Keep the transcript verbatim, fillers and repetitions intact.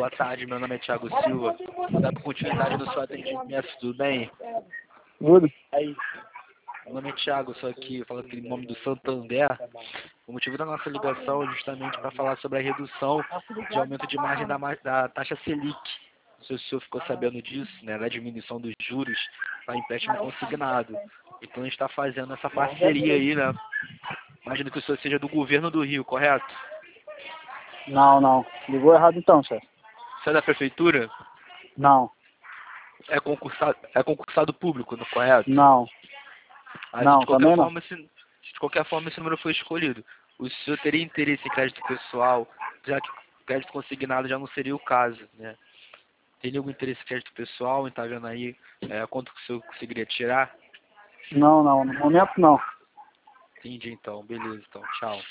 Boa tarde, meu nome é Thiago Silva. Vou dar continuidade no seu atendimento, tudo bem? Tudo. Aí. Meu nome é Thiago, sou aqui falando aqui em nome do Santander. O motivo da nossa ligação é justamente para falar sobre a redução de aumento de margem da, da taxa Selic. Não sei se o senhor ficou sabendo disso, né, da diminuição dos juros para empréstimo consignado. Então a gente está fazendo essa parceria aí, né? Imagino que o senhor seja do governo do Rio, correto? Não, não. Ligou errado então, chefe. Você é da prefeitura? Não, É concursado, é concursado público, não é correto? não, Aí, não, de qualquer também não. forma, esse, de qualquer forma, esse número foi escolhido. O senhor teria interesse em crédito pessoal, já que crédito consignado já não seria o caso, né? Teria algum interesse em crédito pessoal, e tá vendo aí é, quanto que o senhor conseguiria tirar? Não, não. No momento não. Entendi, então. Beleza, então. Tchau.